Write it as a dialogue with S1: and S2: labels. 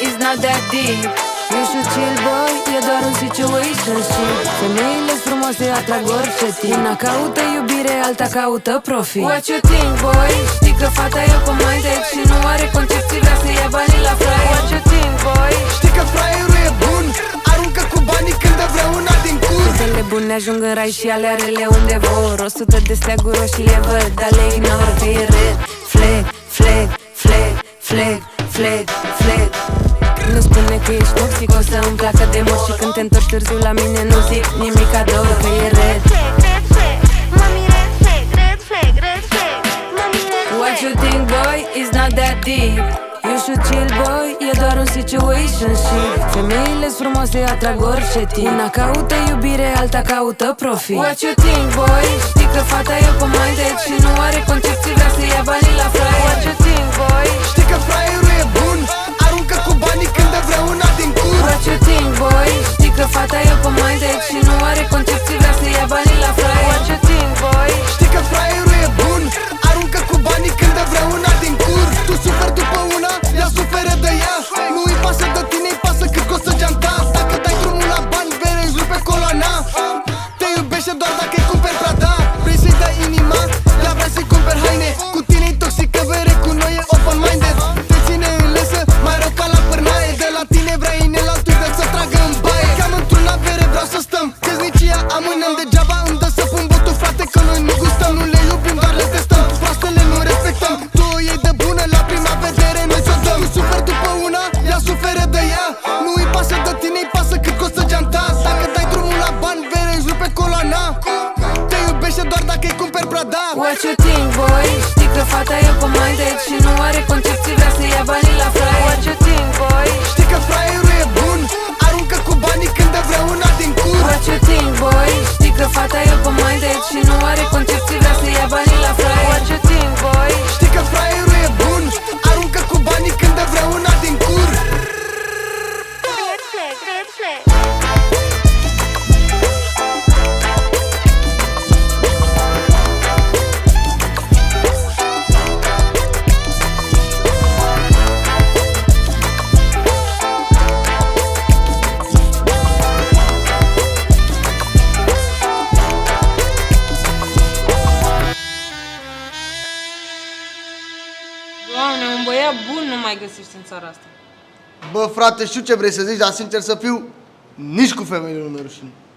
S1: it's not that deep. You should chill, boy, e doar un situationship. Femeile frumoase atrag orice tip. Una caută iubire, alta caută profit. What you think, boy? Știi că fata e open-minded și nu are concepții, vrea să ia banii la fraier. What you think, boy?
S2: Știi că fraierul e bun, aruncă cu banii când dă vrea una din cur.
S1: Fetele bune ajung în rai și ale rele unde vor. 100 de steaguri roșii le văd, dar le ignor că e red flag, flag, flag, flag, flag, flag. Nu spune că ești toxic, o să îmi placă de mult. Și când te întorci târziu la mine nu zic nimic cadou, că e red flag, red flag, mami red flag, red flag, red flag, mami red flag. What you think, boy? It's not that deep. You should chill, boy, e doar un situationship. Femeile-s frumoase atrag orice tip. Una caută iubire, alta caută profit. What you think, boy? Știi că fata e open-minded și nu are concepții, vrea să ia banii la fraier. What you think, boy?
S2: Știi că fraierul e bun, aruncă cu banii când dă vrea una din cur.
S1: What you think, boy? Știi că fata e open-minded și nu are concepții, vrea să ia banii la fraier. What you think, boy?
S2: Știi că fraierul e bun, aruncă cu banii când dă vrea una din cur. Tu suferi după una, ea suferă de ea. Nu-i pasă de tine, îi pasă cât costă geanta. Dacă dai drumul la bani, vere îi pe coloana. Te iubește doar dacă îi cumperi Prada. Vrei să-i dai inima, ea vrea să-i cumperi haine. Cu tine-i toxică, vere cu noi e open-minded. Te ține în lesă, mai rău ca la pârnaie. De la tine vrea inelaltul de să tragă în baie. Cam într-un avere vreau să stăm, căsnicia amânăm. Degeaba îmi dă să pun botul, frate, că noi nu gustăm. Nu le iubim, doar le testăm, proastele nu respectăm. Tu o iei de bună, la prima vedere noi ți-o dăm. Tu suferi după una, ea suferă de ea. Nu-i pasă de tine, îi pasă cât costă geanta. Dacă dai drumul la bani, vere îi pe coloana. Te iubește doar dacă îi cumperi Prada.
S1: What you think, boy? Știi că fata e open-minded și nu are concepții, vrea să ia banii la fraier. What you think, boy?
S2: Știi că fraierul e bun, aruncă cu banii când dă vrea una din cur.
S1: What you think, boy? Știi că fata e open-minded și nu are concepții, vrea să ia banii la fraier. What you think, boy?
S2: Știi că fraierul e bun, aruncă cu banii când dă vrea una din cur.
S3: Red flag, red flag.
S1: Doamne, un băiat bun nu mai găsești în țara asta.
S2: Bă, frate, știu ce vrei să zici, dar sincer să fiu, nici cu femeile nu mi-e rușine.